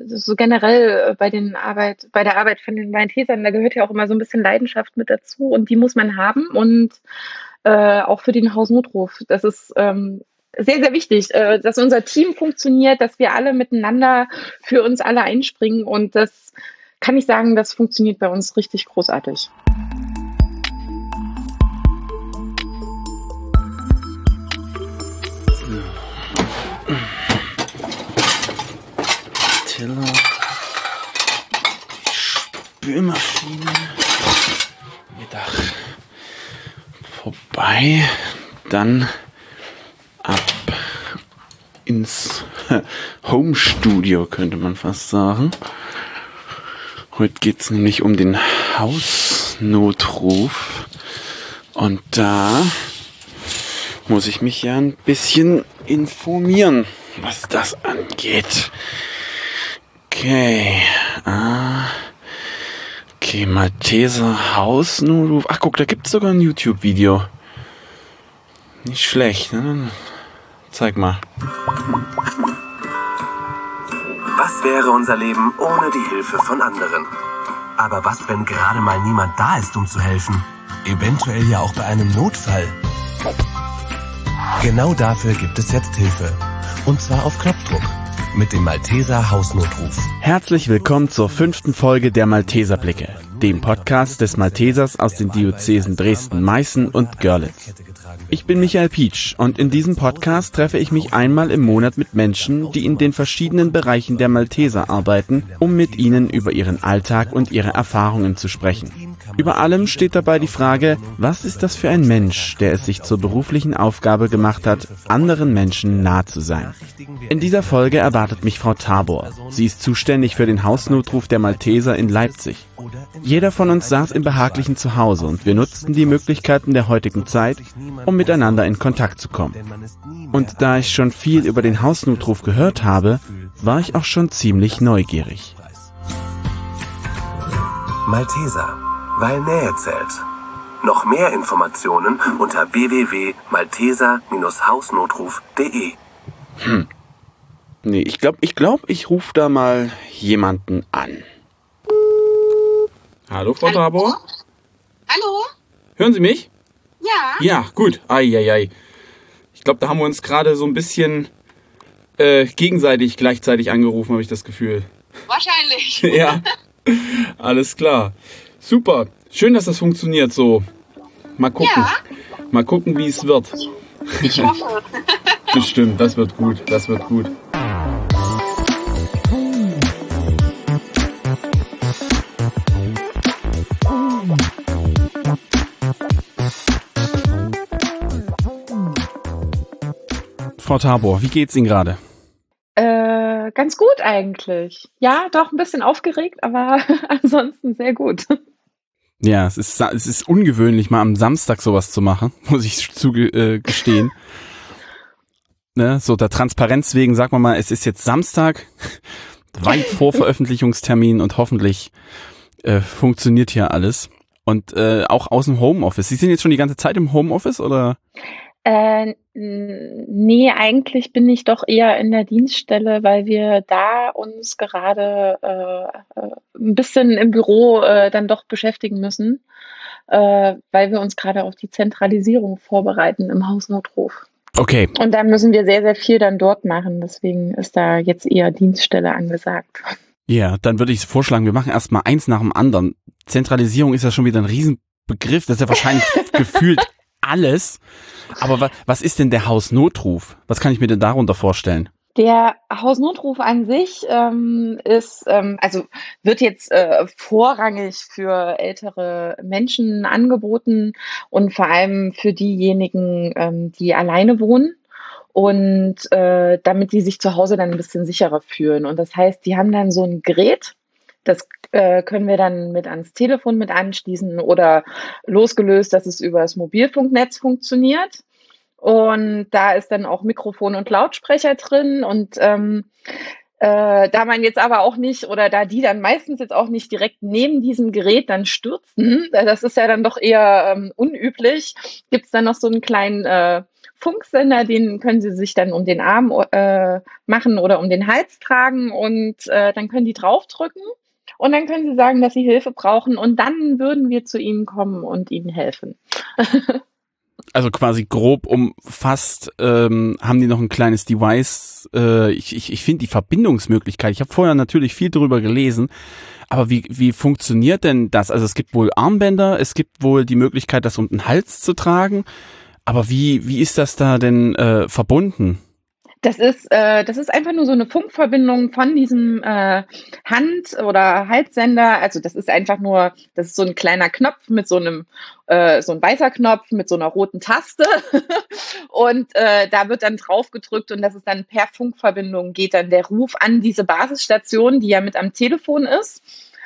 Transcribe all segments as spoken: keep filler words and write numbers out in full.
so generell bei den Arbeit, bei der Arbeit von den Maltesern, da gehört ja auch immer so ein bisschen Leidenschaft mit dazu und die muss man haben und äh, auch für den Hausnotruf. Das ist ähm, sehr, sehr wichtig, äh, dass unser Team funktioniert, dass wir alle miteinander für uns alle einspringen und das kann ich sagen, das funktioniert bei uns richtig großartig. Tiller, Spülmaschine, Mittag vorbei, dann ab ins Home-Studio, könnte man fast sagen. Heute geht es nämlich um den Hausnotruf und da muss ich mich ja ein bisschen informieren, was das angeht. Okay, ah, okay, Malteser Hausnotruf. Ach guck, da gibt es sogar ein YouTube-Video. Nicht schlecht, ne? Zeig mal. Was wäre unser Leben ohne die Hilfe von anderen? Aber was, wenn gerade mal niemand da ist, um zu helfen? Eventuell ja auch bei einem Notfall. Genau dafür gibt es jetzt Hilfe. Und zwar auf Knopfdruck. Mit dem Malteser Hausnotruf. Herzlich willkommen zur fünften Folge der Malteserblicke, dem Podcast des Maltesers aus den Diözesen Dresden, Meißen und Görlitz. Ich bin Michael Pietsch und in diesem Podcast treffe ich mich einmal im Monat mit Menschen, die in den verschiedenen Bereichen der Malteser arbeiten, um mit ihnen über ihren Alltag und ihre Erfahrungen zu sprechen. Über allem steht dabei die Frage, was ist das für ein Mensch, der es sich zur beruflichen Aufgabe gemacht hat, anderen Menschen nah zu sein. In dieser Folge erwartet mich Frau Tabor. Sie ist zuständig für den Hausnotruf der Malteser in Leipzig. Jeder von uns saß im behaglichen Zuhause und wir nutzten die Möglichkeiten der heutigen Zeit, um miteinander in Kontakt zu kommen. Und da ich schon viel über den Hausnotruf gehört habe, war ich auch schon ziemlich neugierig. Malteser, weil Nähe zählt. Noch mehr Informationen unter w w w punkt malteser Bindestrich hausnotruf punkt de. Hm. Nee, ich glaube, ich, glaub, ich rufe da mal jemanden an. Hallo, Frau Tabor. Hallo? Hören Sie mich? Ja. Ja, gut. Eieiei. Ich glaube, da haben wir uns gerade so ein bisschen äh, gegenseitig gleichzeitig angerufen, habe ich das Gefühl. Wahrscheinlich. Ja, alles klar. Super. Schön, dass das funktioniert so. Mal gucken. Ja. Mal gucken, wie es wird. Ich hoffe. Bestimmt, das wird gut. Das wird gut. Frau Tabor, wie geht's Ihnen gerade? Äh, ganz gut eigentlich. Ja, doch ein bisschen aufgeregt, aber ansonsten sehr gut. Ja, es ist, es ist ungewöhnlich, mal am Samstag sowas zu machen, muss ich zugestehen. Ne, so der Transparenz wegen, sagt man mal, es ist jetzt Samstag, weit vor Veröffentlichungstermin und hoffentlich äh, funktioniert hier alles. Und äh, auch aus dem Homeoffice. Sie sind jetzt schon die ganze Zeit im Homeoffice, oder? Äh, nee, eigentlich bin ich doch eher in der Dienststelle, weil wir da uns gerade äh, ein bisschen im Büro äh, dann doch beschäftigen müssen, äh, weil wir uns gerade auf die Zentralisierung vorbereiten im Hausnotruf. Okay. Und da müssen wir sehr, sehr viel dann dort machen. Deswegen ist da jetzt eher Dienststelle angesagt. Ja, dann würde ich vorschlagen, wir machen erstmal eins nach dem anderen. Zentralisierung ist ja schon wieder ein Riesenbegriff. Das ist ja wahrscheinlich gefühlt alles. Aber was, was ist denn der Hausnotruf? Was kann ich mir denn darunter vorstellen? Der Hausnotruf an sich ähm, ist, ähm, also wird jetzt äh, vorrangig für ältere Menschen angeboten und vor allem für diejenigen, ähm, die alleine wohnen und äh, damit die sich zu Hause dann ein bisschen sicherer fühlen. Und das heißt, die haben dann so ein Gerät, das äh, können wir dann mit ans Telefon mit anschließen oder losgelöst, dass es über das Mobilfunknetz funktioniert. Und da ist dann auch Mikrofon und Lautsprecher drin. Und ähm, äh, da man jetzt aber auch nicht, oder da die dann meistens jetzt auch nicht direkt neben diesem Gerät dann stürzen, das ist ja dann doch eher ähm, unüblich, gibt es dann noch so einen kleinen äh, Funksender, den können sie sich dann um den Arm äh, machen oder um den Hals tragen und äh, dann können die draufdrücken und dann können sie sagen, dass sie Hilfe brauchen und dann würden wir zu ihnen kommen und ihnen helfen. Also quasi grob umfasst ähm, haben die noch ein kleines Device. Äh, ich ich, ich finde die Verbindungsmöglichkeit, ich habe vorher natürlich viel drüber gelesen, aber wie wie funktioniert denn das? Also es gibt wohl Armbänder, es gibt wohl die Möglichkeit, das um den Hals zu tragen, aber wie wie ist das da denn äh, verbunden? Das ist, äh, das ist einfach nur so eine Funkverbindung von diesem äh, Hand- oder Halssender. Also das ist einfach nur, das ist so ein kleiner Knopf mit so einem, äh, so ein weißer Knopf mit so einer roten Taste. Und äh, da wird dann drauf gedrückt und das ist dann per Funkverbindung geht dann der Ruf an diese Basisstation, die ja mit am Telefon ist.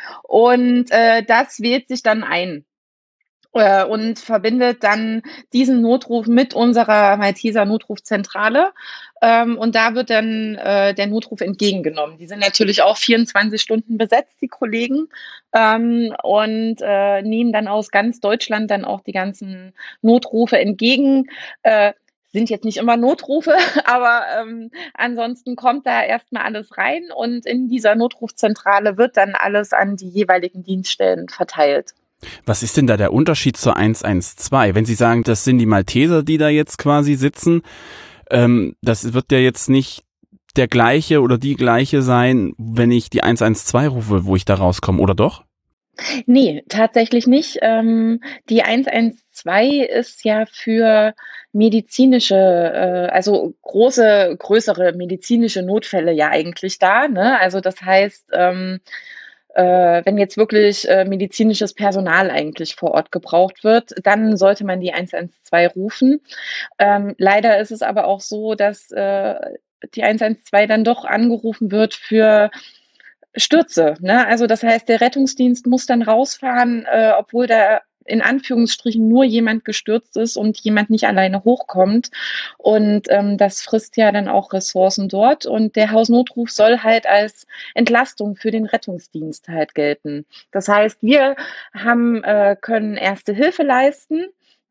Und äh, das wählt sich dann ein äh, und verbindet dann diesen Notruf mit unserer Malteser Notrufzentrale. Ähm, und da wird dann äh, der Notruf entgegengenommen. Die sind natürlich auch vierundzwanzig Stunden besetzt, die Kollegen, ähm, und äh, nehmen dann aus ganz Deutschland dann auch die ganzen Notrufe entgegen. Äh, sind jetzt nicht immer Notrufe, aber ähm, ansonsten kommt da erstmal alles rein und in dieser Notrufzentrale wird dann alles an die jeweiligen Dienststellen verteilt. Was ist denn da der Unterschied zur eins eins zwei? Wenn Sie sagen, das sind die Malteser, die da jetzt quasi sitzen, ähm, das wird ja jetzt nicht der gleiche oder die gleiche sein, wenn ich die eins eins zwei rufe, wo ich da rauskomme, oder doch? Nee, tatsächlich nicht. Ähm, die eins eins zwei ist ja für medizinische, äh, also große, größere medizinische Notfälle ja eigentlich da, ne? Also das heißt, ähm, äh, wenn jetzt wirklich äh, medizinisches Personal eigentlich vor Ort gebraucht wird, dann sollte man die eins eins zwei rufen. Ähm, leider ist es aber auch so, dass äh, die eins eins zwei dann doch angerufen wird für Stürze, ne? Also das heißt, der Rettungsdienst muss dann rausfahren, äh, obwohl da in Anführungsstrichen nur jemand gestürzt ist und jemand nicht alleine hochkommt. Und ähm, das frisst ja dann auch Ressourcen dort. Und der Hausnotruf soll halt als Entlastung für den Rettungsdienst halt gelten. Das heißt, wir haben, äh, können Erste Hilfe leisten.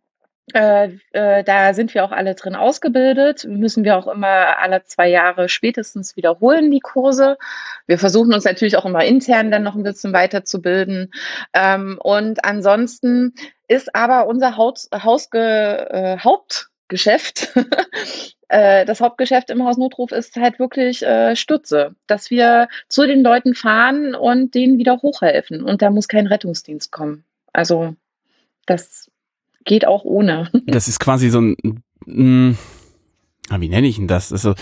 Äh, äh, da sind wir auch alle drin ausgebildet, müssen wir auch immer alle zwei Jahre spätestens wiederholen, die Kurse. Wir versuchen uns natürlich auch immer intern dann noch ein bisschen weiterzubilden. Ähm, und ansonsten ist aber unser Haus, Hausge, äh, Hauptgeschäft, äh, das Hauptgeschäft im Hausnotruf ist halt wirklich äh, Stütze, dass wir zu den Leuten fahren und denen wieder hochhelfen. Und da muss kein Rettungsdienst kommen. Also das geht auch ohne. Das ist quasi so ein, mh, wie nenne ich denn das? Also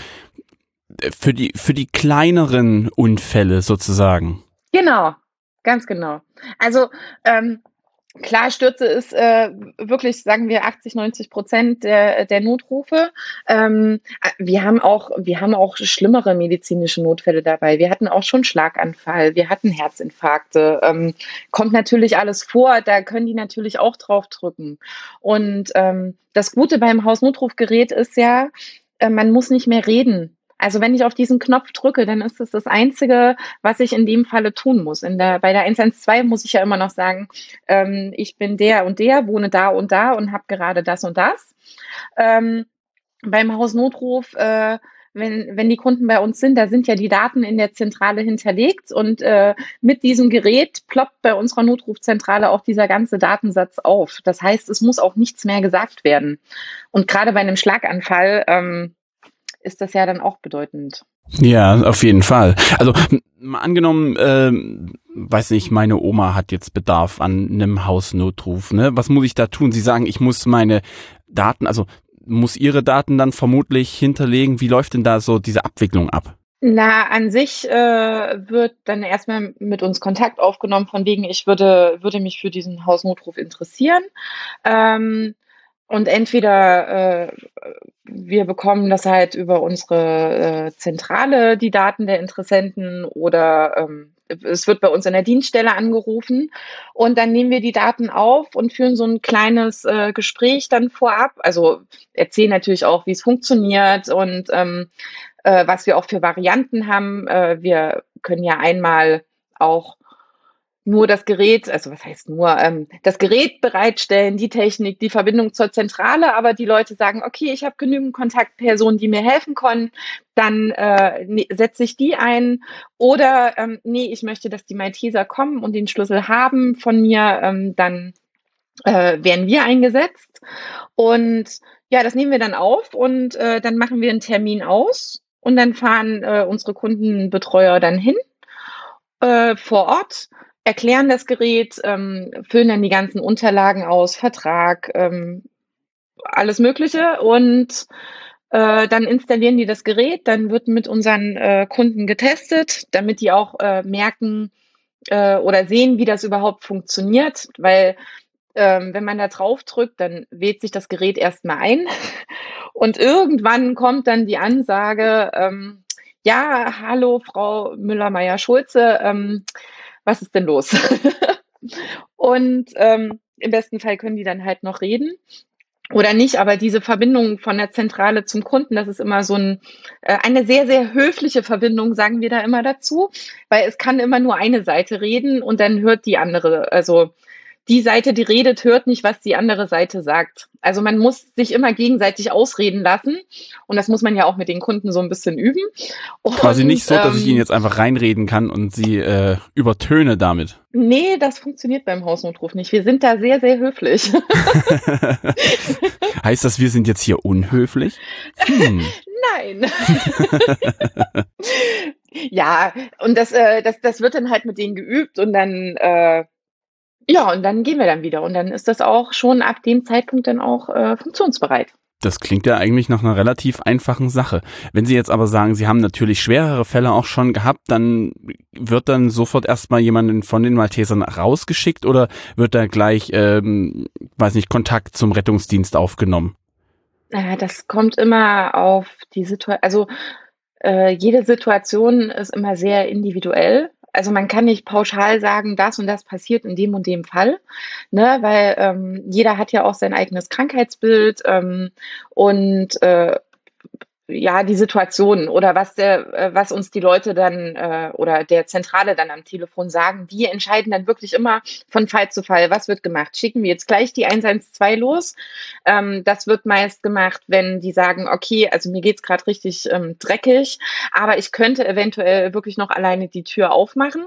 für die für die kleineren Unfälle sozusagen. Genau, ganz genau. Also ähm, klar, Stürze ist äh, wirklich, sagen wir, achtzig, neunzig Prozent der, der Notrufe. Ähm, wir haben auch, wir haben auch schlimmere medizinische Notfälle dabei. Wir hatten auch schon Schlaganfall, wir hatten Herzinfarkte. Ähm, kommt natürlich alles vor, da können die natürlich auch drauf drücken. Und ähm, das Gute beim Hausnotrufgerät ist ja, äh, man muss nicht mehr reden. Also wenn ich auf diesen Knopf drücke, dann ist das das Einzige, was ich in dem Falle tun muss. In der, bei der eins eins zwei muss ich ja immer noch sagen, ähm, ich bin der und der, wohne da und da und habe gerade das und das. Ähm, beim Hausnotruf, äh, wenn, wenn die Kunden bei uns sind, da sind ja die Daten in der Zentrale hinterlegt und äh, mit diesem Gerät ploppt bei unserer Notrufzentrale auch dieser ganze Datensatz auf. Das heißt, es muss auch nichts mehr gesagt werden. Und gerade bei einem Schlaganfall ähm, ist das ja dann auch bedeutend. Ja, auf jeden Fall. Also mal angenommen, ähm, weiß nicht, meine Oma hat jetzt Bedarf an einem Hausnotruf, ne? Was muss ich da tun? Sie sagen, ich muss meine Daten, also muss ihre Daten dann vermutlich hinterlegen. Wie läuft denn da so diese Abwicklung ab? Na, an sich äh, wird dann erstmal mit uns Kontakt aufgenommen, von wegen, ich würde, würde mich für diesen Hausnotruf interessieren. Ähm, Und entweder äh, wir bekommen das halt über unsere äh, Zentrale, die Daten der Interessenten, oder ähm, es wird bei uns in der Dienststelle angerufen und dann nehmen wir die Daten auf und führen so ein kleines äh, Gespräch dann vorab. Also erzählen natürlich auch, wie es funktioniert und ähm, äh, was wir auch für Varianten haben. Äh, wir können ja einmal auch nur das Gerät, also was heißt nur, ähm, das Gerät bereitstellen, die Technik, die Verbindung zur Zentrale, aber die Leute sagen, okay, ich habe genügend Kontaktpersonen, die mir helfen können, dann äh, ne, setze ich die ein. Oder ähm, nee, ich möchte, dass die Malteser kommen und den Schlüssel haben von mir, ähm, dann äh, werden wir eingesetzt. Und ja, das nehmen wir dann auf und äh, dann machen wir einen Termin aus und dann fahren äh, unsere Kundenbetreuer dann hin äh, vor Ort, erklären das Gerät, ähm, füllen dann die ganzen Unterlagen aus, Vertrag, ähm, alles Mögliche und äh, dann installieren die das Gerät, dann wird mit unseren äh, Kunden getestet, damit die auch äh, merken äh, oder sehen, wie das überhaupt funktioniert, weil ähm, wenn man da drauf drückt, dann wählt sich das Gerät erstmal ein und irgendwann kommt dann die Ansage, ähm, ja, hallo Frau Müller-Meyer-Schulze, ähm, was ist denn los? Und ähm, im besten Fall können die dann halt noch reden oder nicht, aber diese Verbindung von der Zentrale zum Kunden, das ist immer so ein, äh, eine sehr, sehr höfliche Verbindung, sagen wir da immer dazu, weil es kann immer nur eine Seite reden und dann hört die andere, also die Seite, die redet, hört nicht, was die andere Seite sagt. Also man muss sich immer gegenseitig ausreden lassen und das muss man ja auch mit den Kunden so ein bisschen üben. Und, Quasi nicht so, dass ich ähm, Ihnen jetzt einfach reinreden kann und Sie äh, übertöne damit. Nee, das funktioniert beim Hausnotruf nicht. Wir sind da sehr, sehr höflich. Heißt das, wir sind jetzt hier unhöflich? Hm. Nein. Ja, und das, äh, das, das wird dann halt mit denen geübt und dann, äh, ja, und dann gehen wir dann wieder. Und dann ist das auch schon ab dem Zeitpunkt dann auch äh, funktionsbereit. Das klingt ja eigentlich nach einer relativ einfachen Sache. Wenn Sie jetzt aber sagen, Sie haben natürlich schwerere Fälle auch schon gehabt, dann wird dann sofort erstmal jemand von den Maltesern rausgeschickt oder wird da gleich, ähm, weiß nicht, Kontakt zum Rettungsdienst aufgenommen? Äh, das kommt immer auf die Situation, also äh, jede Situation ist immer sehr individuell. Also man kann nicht pauschal sagen, das und das passiert in dem und dem Fall, ne, weil ähm, jeder hat ja auch sein eigenes Krankheitsbild ähm, und äh, ja, die Situation oder was der, äh, was uns die Leute dann äh, oder der Zentrale dann am Telefon sagen, die entscheiden dann wirklich immer von Fall zu Fall, was wird gemacht. Schicken wir jetzt gleich die eins eins zwei los? Ähm, das wird meist gemacht, wenn die sagen, okay, also mir geht's gerade richtig ähm, dreckig, aber ich könnte eventuell wirklich noch alleine die Tür aufmachen.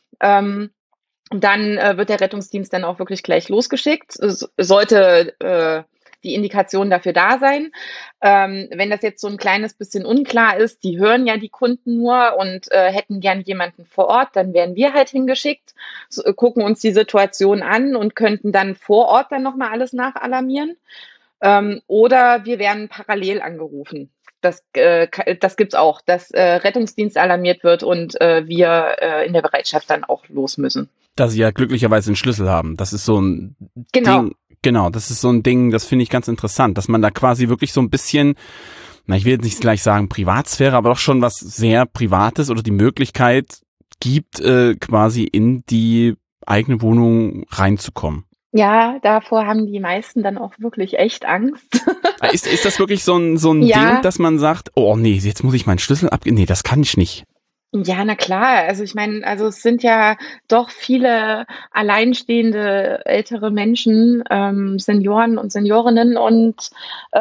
Ähm, dann äh, wird der Rettungsdienst dann auch wirklich gleich losgeschickt. Es sollte äh, die Indikation dafür da sein. Ähm, wenn das jetzt so ein kleines bisschen unklar ist, die hören ja die Kunden nur und äh, hätten gern jemanden vor Ort, dann werden wir halt hingeschickt, so, äh, gucken uns die Situation an und könnten dann vor Ort dann nochmal alles nachalarmieren. Ähm, oder wir werden parallel angerufen. Das, äh, das gibt's auch, dass äh, Rettungsdienst alarmiert wird und äh, wir äh, in der Bereitschaft dann auch los müssen. Da Sie ja glücklicherweise einen Schlüssel haben. Das ist so ein Genau. Ding, genau, das ist so ein Ding, das finde ich ganz interessant, dass man da quasi wirklich so ein bisschen, na, ich will jetzt nicht gleich sagen Privatsphäre, aber doch schon was sehr Privates oder die Möglichkeit gibt, äh, quasi in die eigene Wohnung reinzukommen. Ja, davor haben die meisten dann auch wirklich echt Angst. Ist, ist das wirklich so ein, so ein Ja. Ding, dass man sagt, oh nee, jetzt muss ich meinen Schlüssel abgeben? Nee, das kann ich nicht. Ja, na klar. Also ich meine, also es sind ja doch viele alleinstehende ältere Menschen, ähm, Senioren und Seniorinnen und äh,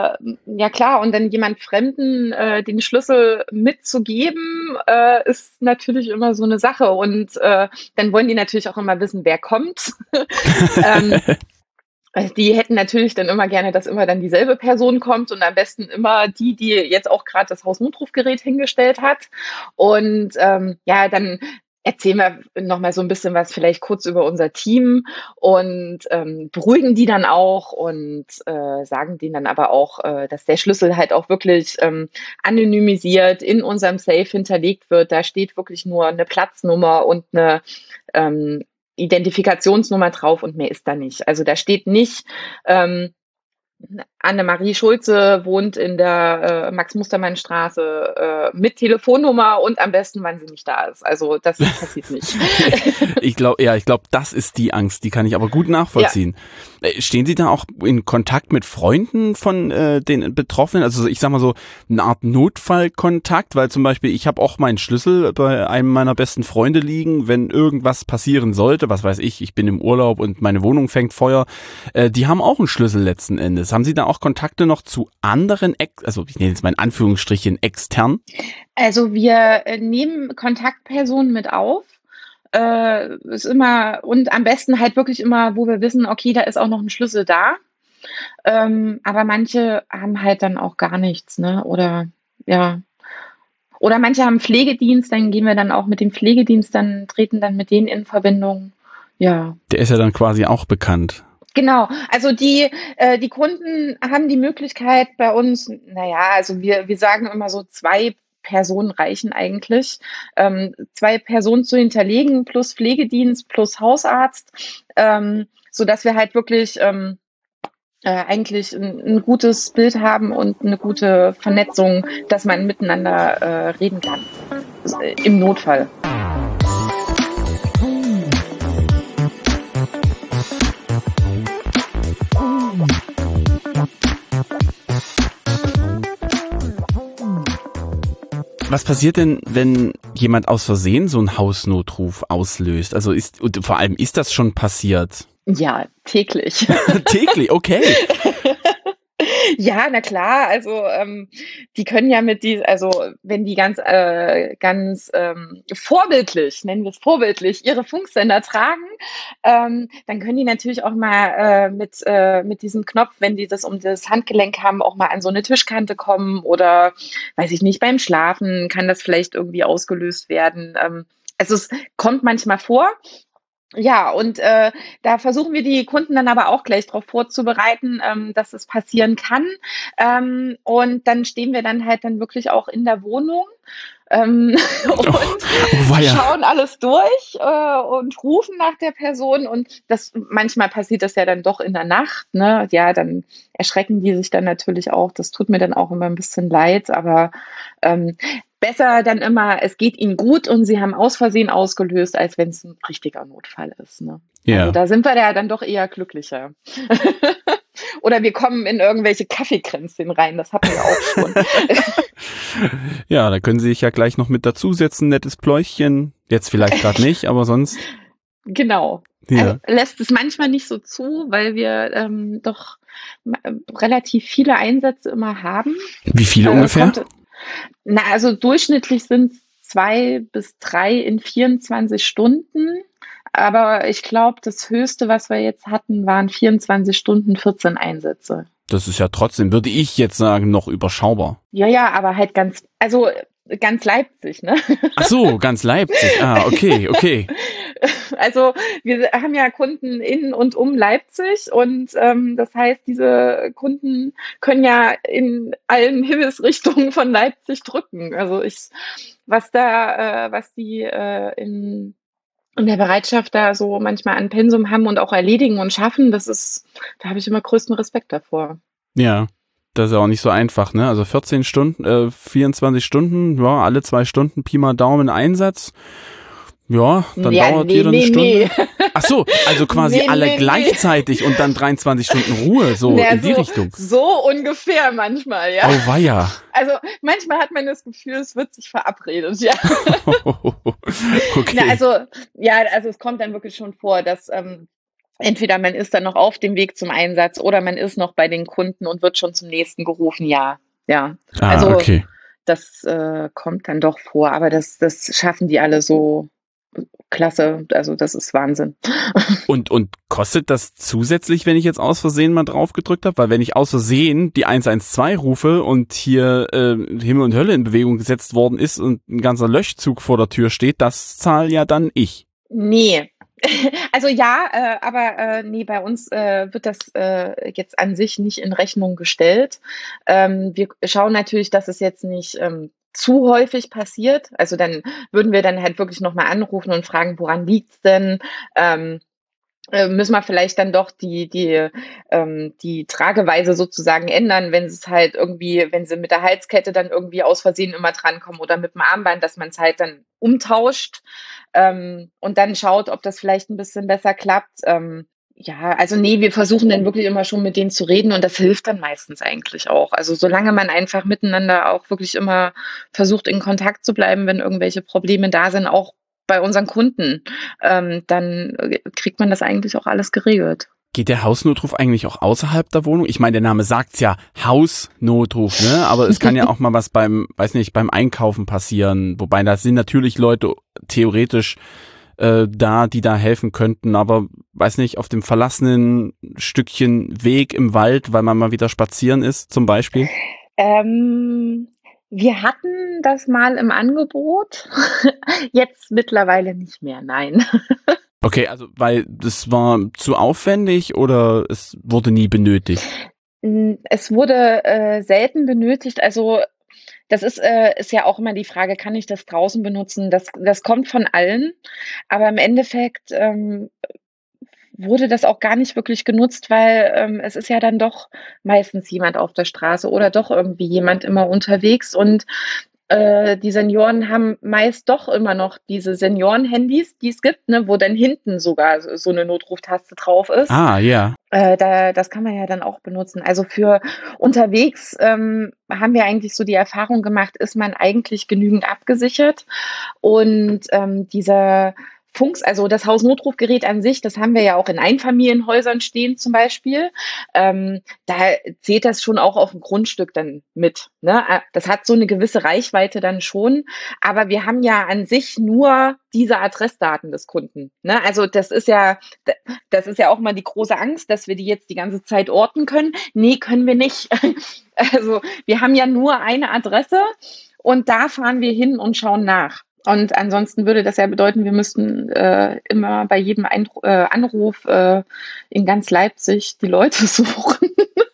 ja klar, und dann jemand Fremden äh, den Schlüssel mitzugeben, äh, ist natürlich immer so eine Sache. Und äh, dann wollen die natürlich auch immer wissen, wer kommt. ähm, Also die hätten natürlich dann immer gerne, dass immer dann dieselbe Person kommt und am besten immer die, die jetzt auch gerade das Hausnotrufgerät hingestellt hat. Und ähm, ja, dann erzählen wir nochmal so ein bisschen was vielleicht kurz über unser Team und ähm, beruhigen die dann auch und äh, sagen denen dann aber auch, äh, dass der Schlüssel halt auch wirklich ähm, anonymisiert in unserem Safe hinterlegt wird. Da steht wirklich nur eine Platznummer und eine ähm, Identifikationsnummer drauf und mehr ist da nicht. Also da steht nicht, ähm, Annemarie Schulze wohnt in der äh, Max-Mustermann-Straße äh, mit Telefonnummer und am besten, wann sie nicht da ist. Also das passiert nicht. Ich glaube, ja, ich glaube, das ist die Angst, die kann ich aber gut nachvollziehen. Ja. Stehen Sie da auch in Kontakt mit Freunden von äh, den Betroffenen? Also ich sag mal so eine Art Notfallkontakt, weil zum Beispiel ich habe auch meinen Schlüssel bei einem meiner besten Freunde liegen, wenn irgendwas passieren sollte, was weiß ich, ich bin im Urlaub und meine Wohnung fängt Feuer. Äh, die haben auch einen Schlüssel letzten Endes. Haben Sie da auch Kontakte noch zu anderen, Ex- also ich nenne jetzt mal in Anführungsstrichen extern? Also wir äh, nehmen Kontaktpersonen mit auf. Äh, ist immer, und am besten halt wirklich immer, wo wir wissen, okay, da ist auch noch ein Schlüssel da. Ähm, aber manche haben halt dann auch gar nichts, ne? Oder ja. Oder manche haben Pflegedienst, dann gehen wir dann auch mit dem Pflegedienst, dann treten dann mit denen in Verbindung. Ja. Der ist ja dann quasi auch bekannt. Genau, also die, äh, die Kunden haben die Möglichkeit bei uns, naja, also wir, wir sagen immer so, zwei Personen reichen eigentlich, ähm, zwei Personen zu hinterlegen plus Pflegedienst plus Hausarzt, ähm, so dass wir halt wirklich ähm, äh, eigentlich ein, ein gutes Bild haben und eine gute Vernetzung, dass man miteinander äh, reden kann, äh, im Notfall. Was passiert denn, wenn jemand aus Versehen so einen Hausnotruf auslöst? Also ist, und vor allem, ist das schon passiert? Ja, täglich. Täglich, okay. Ja, na klar, also ähm, die können ja mit die, also wenn die ganz, äh, ganz ähm, vorbildlich, nennen wir es vorbildlich, ihre Funksender tragen, ähm, dann können die natürlich auch mal äh, mit, äh, mit diesem Knopf, wenn die das um das Handgelenk haben, auch mal an so eine Tischkante kommen oder, weiß ich nicht, beim Schlafen kann das vielleicht irgendwie ausgelöst werden. Ähm, also es kommt manchmal vor. Ja, und äh, da versuchen wir die Kunden dann aber auch gleich darauf vorzubereiten, ähm, dass es passieren kann. Ähm, und dann stehen wir dann halt dann wirklich auch in der Wohnung ähm, und oh, schauen alles durch äh, und rufen nach der Person. Und das manchmal passiert das ja dann doch in der Nacht. Ne? Ja, dann erschrecken die sich dann natürlich auch. Das tut mir dann auch immer ein bisschen leid, aber ähm, besser dann immer, es geht ihnen gut und sie haben aus Versehen ausgelöst, als wenn es ein richtiger Notfall ist. Ne? Ja. Also da sind wir ja dann doch eher glücklicher. Oder wir kommen in irgendwelche Kaffeekränzchen rein, das hatten wir auch schon. Ja, da können Sie sich ja gleich noch mit dazusetzen, nettes Pläuchchen. Jetzt vielleicht gerade nicht, aber sonst. Genau. Ja. Also lässt es manchmal nicht so zu, weil wir ähm, doch relativ viele Einsätze immer haben. Wie viele äh, ungefähr? Kommt, na, also durchschnittlich sind es zwei bis drei in vierundzwanzig Stunden. Aber ich glaube, das Höchste, was wir jetzt hatten, waren vierundzwanzig Stunden, vierzehn Einsätze. Das ist ja trotzdem, würde ich jetzt sagen, noch überschaubar. Ja, ja, aber halt ganz, also ganz Leipzig, ne? Ach so, ganz Leipzig. Ah, okay, okay. Also wir haben ja Kunden in und um Leipzig und ähm, das heißt, diese Kunden können ja in allen Himmelsrichtungen von Leipzig drücken. Also ich, was da, äh, was die äh, in in der Bereitschaft da so manchmal an Pensum haben und auch erledigen und schaffen, das ist, da habe ich immer größten Respekt davor. Ja, das ist ja auch nicht so einfach, ne? Also vierzehn Stunden, äh, vierundzwanzig Stunden, ja, alle zwei Stunden Pi mal Daumen Einsatz. Ja, dann ja, dauert nee, jeder nee, eine Stunde. Nee. Ach so, also quasi nee, alle nee, gleichzeitig nee. Und dann dreiundzwanzig Stunden Ruhe, so ja, in die so, Richtung. So ungefähr manchmal, ja. Oh weia. Also manchmal hat man das Gefühl, es wird sich verabredet, ja. Okay. Na, also, ja, also es kommt dann wirklich schon vor, dass ähm, entweder man ist dann noch auf dem Weg zum Einsatz oder man ist noch bei den Kunden und wird schon zum nächsten gerufen, ja. Ja. Ah, also okay. das äh, kommt dann doch vor, aber das, das schaffen die alle so klasse, also das ist Wahnsinn. Und, und kostet das zusätzlich, wenn ich jetzt aus Versehen mal drauf gedrückt habe? Weil wenn ich aus Versehen die eins eins zwei rufe und hier äh, Himmel und Hölle in Bewegung gesetzt worden ist und ein ganzer Löschzug vor der Tür steht, das zahle ja dann ich. Nee. Also ja, äh, aber äh, nee, bei uns äh, wird das äh, jetzt an sich nicht in Rechnung gestellt. Ähm, wir schauen natürlich, dass es jetzt nicht ähm, zu häufig passiert. Also dann würden wir dann halt wirklich nochmal anrufen und fragen, woran liegt's denn? Ähm, äh, müssen wir vielleicht dann doch die, die, ähm, die Trageweise sozusagen ändern, wenn es halt irgendwie, wenn sie mit der Halskette dann irgendwie aus Versehen immer drankommen oder mit dem Armband, dass man es halt dann umtauscht ähm, und dann schaut, ob das vielleicht ein bisschen besser klappt. Ähm, ja, also nee, wir versuchen dann wirklich immer schon mit denen zu reden und das hilft dann meistens eigentlich auch. Also solange man einfach miteinander auch wirklich immer versucht, in Kontakt zu bleiben, wenn irgendwelche Probleme da sind, auch bei unseren Kunden, ähm, dann äh, kriegt man das eigentlich auch alles geregelt. Geht der Hausnotruf eigentlich auch außerhalb der Wohnung? Ich meine, der Name sagt's ja, Hausnotruf, ne? Aber es kann ja auch mal was beim, weiß nicht, beim Einkaufen passieren. Wobei, da sind natürlich Leute theoretisch äh, da, die da helfen könnten. Aber, weiß nicht, auf dem verlassenen Stückchen Weg im Wald, weil man mal wieder spazieren ist, zum Beispiel? Ähm, wir hatten das mal im Angebot, jetzt mittlerweile nicht mehr, nein. Okay, also weil das war zu aufwendig oder es wurde nie benötigt? Es wurde äh, selten benötigt. Also das ist, äh, ist ja auch immer die Frage, kann ich das draußen benutzen? Das, das kommt von allen. Aber im Endeffekt ähm, wurde das auch gar nicht wirklich genutzt, weil ähm, es ist ja dann doch meistens jemand auf der Straße oder doch irgendwie jemand immer unterwegs und äh, die Senioren haben meist doch immer noch diese Senioren-Handys, die es gibt, ne, wo dann hinten sogar so so eine Notruftaste drauf ist. Ah, ja. Äh, da, das kann man ja dann auch benutzen. Also für unterwegs ähm, haben wir eigentlich so die Erfahrung gemacht, ist man eigentlich genügend abgesichert und ähm, dieser Funks, also das Hausnotrufgerät an sich, das haben wir ja auch in Einfamilienhäusern stehen zum Beispiel. Ähm, da zählt das schon auch auf dem Grundstück dann mit. Ne? Das hat so eine gewisse Reichweite dann schon, aber wir haben ja an sich nur diese Adressdaten des Kunden. Ne? Also das ist ja, das ist ja auch mal die große Angst, dass wir die jetzt die ganze Zeit orten können. Nee, können wir nicht. Also wir haben ja nur eine Adresse und da fahren wir hin und schauen nach. Und ansonsten würde das ja bedeuten, wir müssten äh, immer bei jedem Eindru- äh, Anruf äh, in ganz Leipzig die Leute suchen.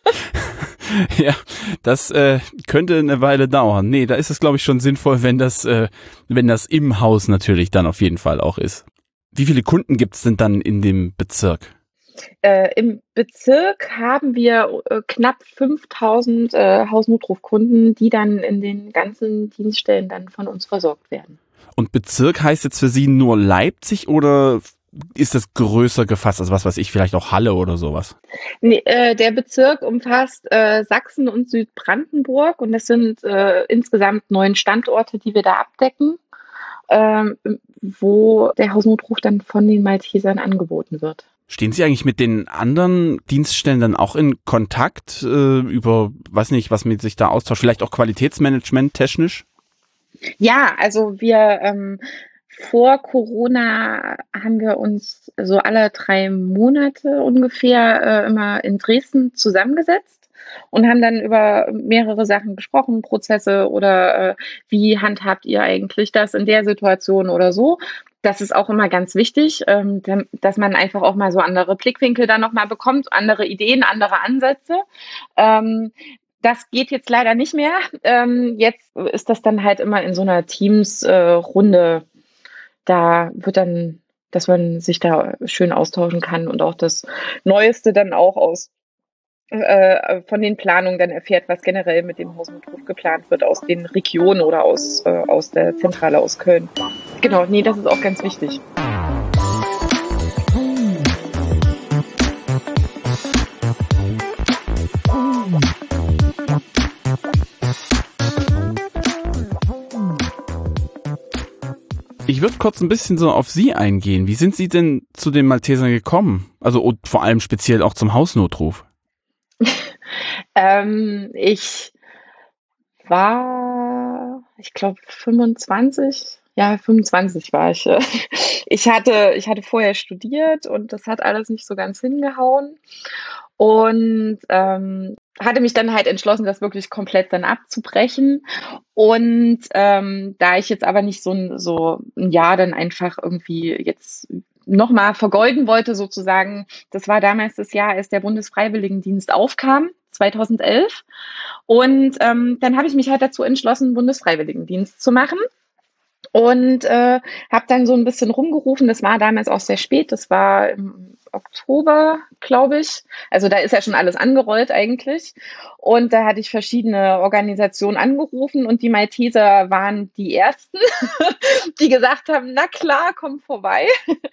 Ja, das äh, könnte eine Weile dauern. Nee, da ist es, glaube ich, schon sinnvoll, wenn das, äh, wenn das im Haus natürlich dann auf jeden Fall auch ist. Wie viele Kunden gibt es denn dann in dem Bezirk? Äh, Im Bezirk haben wir äh, knapp fünftausend äh, Hausnotrufkunden, die dann in den ganzen Dienststellen dann von uns versorgt werden. Und Bezirk heißt jetzt für Sie nur Leipzig oder ist das größer gefasst? Also was weiß ich, vielleicht auch Halle oder sowas? Nee, äh, der Bezirk umfasst äh, Sachsen und Südbrandenburg und das sind äh, insgesamt neun Standorte, die wir da abdecken, ähm, wo der Hausnotruf dann von den Maltesern angeboten wird. Stehen Sie eigentlich mit den anderen Dienststellen dann auch in Kontakt äh, über, weiß nicht, was mit sich da austauscht? Vielleicht auch Qualitätsmanagement technisch? Ja, also wir ähm, vor Corona haben wir uns so alle drei Monate ungefähr äh, immer in Dresden zusammengesetzt und haben dann über mehrere Sachen gesprochen, Prozesse oder äh, wie handhabt ihr eigentlich das in der Situation oder so. Das ist auch immer ganz wichtig, ähm, dass man einfach auch mal so andere Blickwinkel dann nochmal bekommt, andere Ideen, andere Ansätze. Ähm, Das geht jetzt leider nicht mehr. Ähm, jetzt ist das dann halt immer in so einer Teams-Runde. Äh, da wird dann, dass man sich da schön austauschen kann und auch das Neueste dann auch aus äh, von den Planungen dann erfährt, was generell mit dem Hausnotruf geplant wird aus den Regionen oder aus, äh, aus der Zentrale aus Köln. Genau, nee, das ist auch ganz wichtig. Ich würde kurz ein bisschen so auf Sie eingehen. Wie sind Sie denn zu den Maltesern gekommen? Also und vor allem speziell auch zum Hausnotruf. ähm, ich war, ich glaube, fünfundzwanzig. Ja, fünfundzwanzig war ich. Ich hatte, ich hatte vorher studiert und das hat alles nicht so ganz hingehauen. Und ähm, hatte mich dann halt entschlossen, das wirklich komplett dann abzubrechen. Und ähm, da ich jetzt aber nicht so ein, so ein Jahr dann einfach irgendwie jetzt nochmal vergeuden wollte sozusagen, das war damals das Jahr, als der Bundesfreiwilligendienst aufkam, zweitausendelf. Und ähm, dann habe ich mich halt dazu entschlossen, Bundesfreiwilligendienst zu machen. Und äh, habe dann so ein bisschen rumgerufen, das war damals auch sehr spät, das war im Oktober, glaube ich. Also da ist ja schon alles angerollt eigentlich. Und da hatte ich verschiedene Organisationen angerufen und die Malteser waren die ersten, die gesagt haben, na klar, komm vorbei.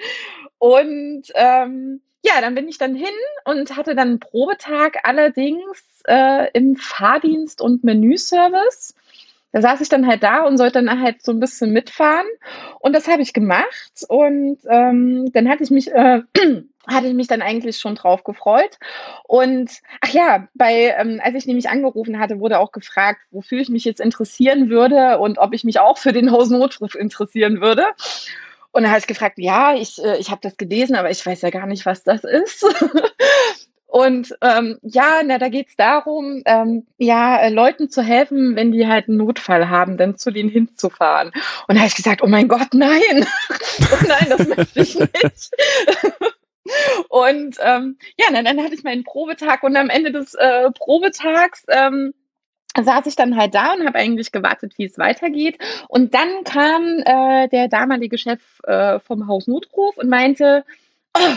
Und ähm, ja, dann bin ich dann hin und hatte dann einen Probetag, allerdings äh, im Fahrdienst und Menüservice. Da saß ich dann halt da und sollte dann halt so ein bisschen mitfahren. Und das habe ich gemacht. Und ähm, dann hatte ich mich, äh, hatte ich mich dann eigentlich schon drauf gefreut. Und ach ja, bei, ähm, als ich nämlich angerufen hatte, wurde auch gefragt, wofür ich mich jetzt interessieren würde und ob ich mich auch für den Hausnotruf interessieren würde. Und dann habe ich gefragt, ja, ich, äh, ich habe das gelesen, aber ich weiß ja gar nicht, was das ist. Und ähm, ja, na, da geht's darum, ähm, ja, äh, Leuten zu helfen, wenn die halt einen Notfall haben, dann zu denen hinzufahren. Und da habe ich gesagt, oh mein Gott, nein, oh nein, das möchte ich nicht. Und ähm, ja, na, dann hatte ich meinen Probetag und am Ende des äh, Probetags ähm, saß ich dann halt da und habe eigentlich gewartet, wie es weitergeht. Und dann kam äh, der damalige Chef äh, vom Hausnotruf und meinte, oh,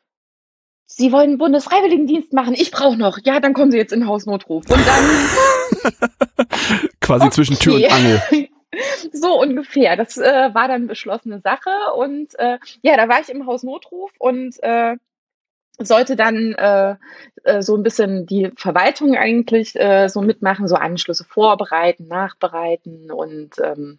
Sie wollen Bundesfreiwilligendienst machen, ich brauche noch. Ja, dann kommen Sie jetzt in den Hausnotruf. Und dann quasi okay. Zwischen Tür und Angel. So ungefähr. Das äh, war dann beschlossene Sache. Und äh, ja, da war ich im Hausnotruf und äh, sollte dann äh, äh, so ein bisschen die Verwaltung eigentlich äh, so mitmachen, so Anschlüsse vorbereiten, nachbereiten und ähm,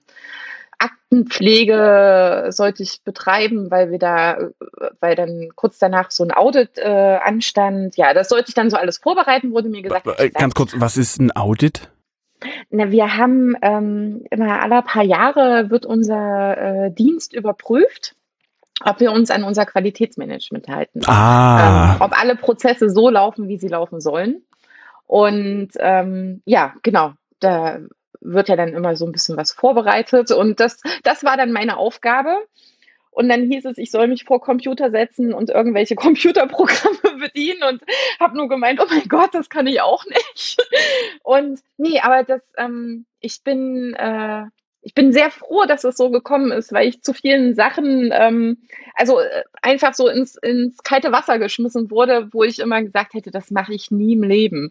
Aktenpflege sollte ich betreiben, weil wir da, weil dann kurz danach so ein Audit äh, anstand. Ja, das sollte ich dann so alles vorbereiten, wurde mir gesagt. Äh, Ganz kurz, was ist ein Audit? Na, wir haben ähm, immer alle paar Jahre wird unser äh, Dienst überprüft, ob wir uns an unser Qualitätsmanagement halten. Ah. Ähm, ob alle Prozesse so laufen, wie sie laufen sollen. Und ähm, ja, genau, da wird ja dann immer so ein bisschen was vorbereitet. Und das, das war dann meine Aufgabe. Und dann hieß es, ich soll mich vor Computer setzen und irgendwelche Computerprogramme bedienen und habe nur gemeint, oh mein Gott, das kann ich auch nicht. Und nee, aber das, ähm, ich bin, äh, ich bin sehr froh, dass es so gekommen ist, weil ich zu vielen Sachen, ähm, also äh, einfach so ins, ins kalte Wasser geschmissen wurde, wo ich immer gesagt hätte, das mache ich nie im Leben.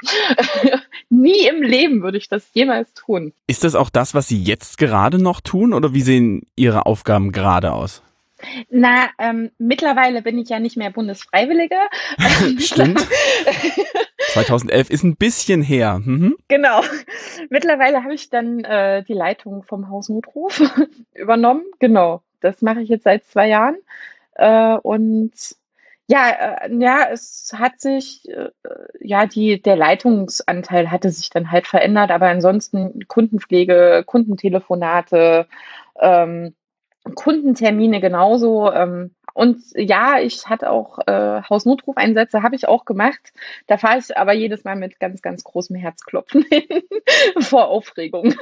Nie im Leben würde ich das jemals tun. Ist das auch das, was Sie jetzt gerade noch tun oder wie sehen Ihre Aufgaben gerade aus? Na, ähm, mittlerweile bin ich ja nicht mehr Bundesfreiwillige. Stimmt. zweitausendelf ist ein bisschen her. Mhm. Genau. Mittlerweile habe ich dann äh, die Leitung vom Hausnotruf übernommen. Genau. Das mache ich jetzt seit zwei Jahren. Äh, und ja, äh, ja, es hat sich, äh, ja, die, der Leitungsanteil hatte sich dann halt verändert, aber ansonsten Kundenpflege, Kundentelefonate, ähm, Kundentermine genauso. Ähm, und ja, ich hatte auch äh, Hausnotrufeinsätze, habe ich auch gemacht. Da fahre ich aber jedes Mal mit ganz, ganz großem Herzklopfen hin vor Aufregung.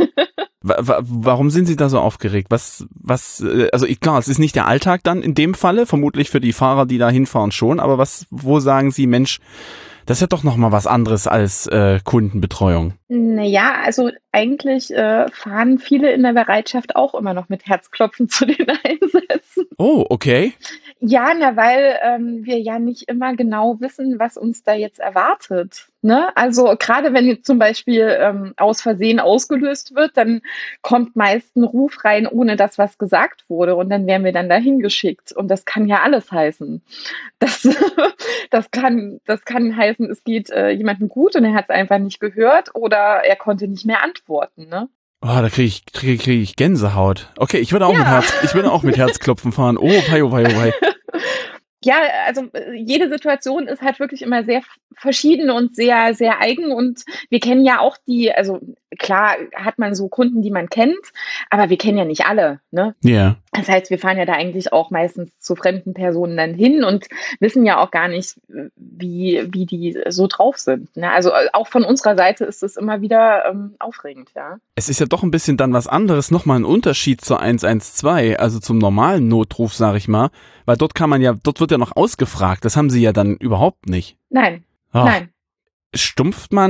Warum sind Sie da so aufgeregt? Was, was, also klar, es ist nicht der Alltag dann in dem Falle, vermutlich für die Fahrer, die da hinfahren schon, aber was, wo sagen Sie, Mensch, das ist ja doch nochmal was anderes als äh, Kundenbetreuung. Naja, also eigentlich äh, fahren viele in der Bereitschaft auch immer noch mit Herzklopfen zu den Einsätzen. Oh, okay. Ja, na, weil ähm, wir ja nicht immer genau wissen, was uns da jetzt erwartet. Ne? Also gerade wenn jetzt zum Beispiel ähm, aus Versehen ausgelöst wird, dann kommt meist ein Ruf rein, ohne dass was gesagt wurde. Und dann werden wir dann dahin geschickt. Und das kann ja alles heißen. Das, das, kann, das kann heißen, es geht äh, jemandem gut und er hat es einfach nicht gehört oder er konnte nicht mehr antworten. Ne? Oh, da kriege ich, krieg, krieg ich Gänsehaut. Okay, ich würde auch Ja. mit Herz, ich würde auch mit Herzklopfen fahren. Oh, wei, oh, wei, oh, wei. Ja, also jede Situation ist halt wirklich immer sehr verschieden und sehr, sehr eigen. Und wir kennen ja auch die, also klar hat man so Kunden, die man kennt, aber wir kennen ja nicht alle, ne? Ja. Yeah. Das heißt, wir fahren ja da eigentlich auch meistens zu fremden Personen dann hin und wissen ja auch gar nicht, wie, wie die so drauf sind. Ne? Also auch von unserer Seite ist es immer wieder ähm, aufregend, ja. Es ist ja doch ein bisschen dann was anderes, nochmal ein Unterschied zur eins eins zwei, also zum normalen Notruf, sag ich mal, weil dort kann man ja, dort wird ja noch ausgefragt, das haben Sie ja dann überhaupt nicht. Nein, Oh. nein. Stumpft man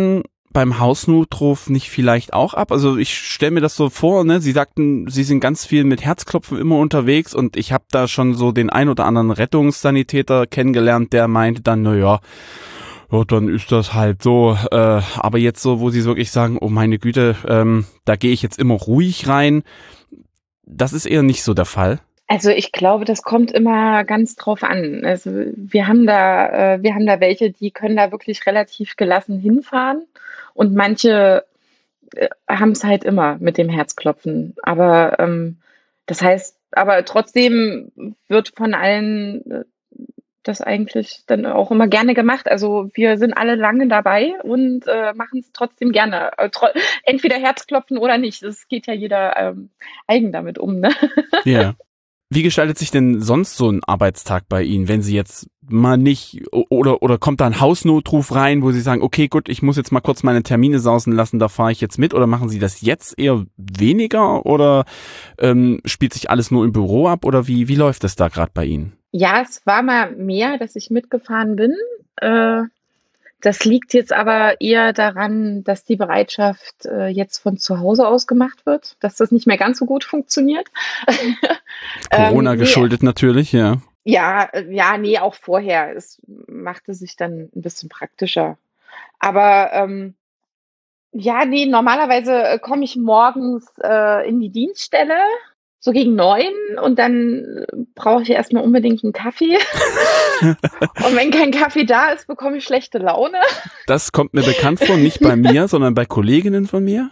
beim Hausnotruf nicht vielleicht auch ab? Also ich stelle mir das so vor, ne? Sie sagten, Sie sind ganz viel mit Herzklopfen immer unterwegs und ich habe da schon so den ein oder anderen Rettungssanitäter kennengelernt, der meinte dann, na ja, ja, dann ist das halt so. Äh, aber jetzt so, wo Sie wirklich sagen, oh meine Güte, ähm, da gehe ich jetzt immer ruhig rein, das ist eher nicht so der Fall. Also ich glaube, das kommt immer ganz drauf an. Also wir haben da, äh, wir haben da welche, die können da wirklich relativ gelassen hinfahren und manche äh, haben es halt immer mit dem Herzklopfen. Aber ähm, das heißt, aber trotzdem wird von allen äh, das eigentlich dann auch immer gerne gemacht. Also wir sind alle lange dabei und äh, machen es trotzdem gerne. Äh, tro- entweder Herzklopfen oder nicht. Das geht ja jeder ähm, eigen damit um, ne? Ja. Wie gestaltet sich denn sonst so ein Arbeitstag bei Ihnen, wenn Sie jetzt mal nicht, oder oder kommt da ein Hausnotruf rein, wo Sie sagen, okay, gut, ich muss jetzt mal kurz meine Termine sausen lassen, da fahre ich jetzt mit, oder machen Sie das jetzt eher weniger, oder ähm, spielt sich alles nur im Büro ab, oder wie wie läuft das da gerade bei Ihnen? Ja, es war mal mehr, dass ich mitgefahren bin. Äh, das liegt jetzt aber eher daran, dass die Bereitschaft äh, jetzt von zu Hause aus gemacht wird, dass das nicht mehr ganz so gut funktioniert. Corona ähm, nee, geschuldet natürlich, ja. ja, äh, ja, nee, auch vorher. Es machte sich dann ein bisschen praktischer. Aber ähm, ja, nee, normalerweise äh, komme ich morgens äh, in die Dienststelle, so gegen neun, und dann äh, brauche ich erstmal unbedingt einen Kaffee. Und wenn kein Kaffee da ist, bekomme ich schlechte Laune. Das kommt mir bekannt vor, nicht bei mir, sondern bei Kolleginnen von mir.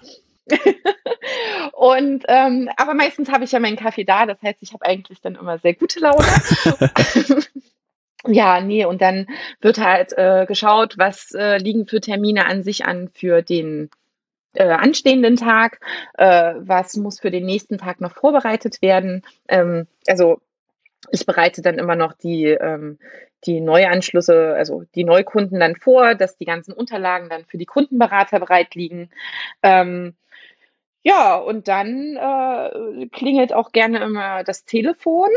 Und ähm, aber meistens habe ich ja meinen Kaffee da, das heißt, ich habe eigentlich dann immer sehr gute Laune. Ja, nee, und dann wird halt äh, geschaut, was äh, liegen für Termine an sich an für den äh, anstehenden Tag, äh, was muss für den nächsten Tag noch vorbereitet werden. Ähm, also ich bereite dann immer noch die, ähm, die Neuanschlüsse, also die Neukunden dann vor, dass die ganzen Unterlagen dann für die Kundenberater bereit liegen. Ähm, ja, und dann äh, klingelt auch gerne immer das Telefon.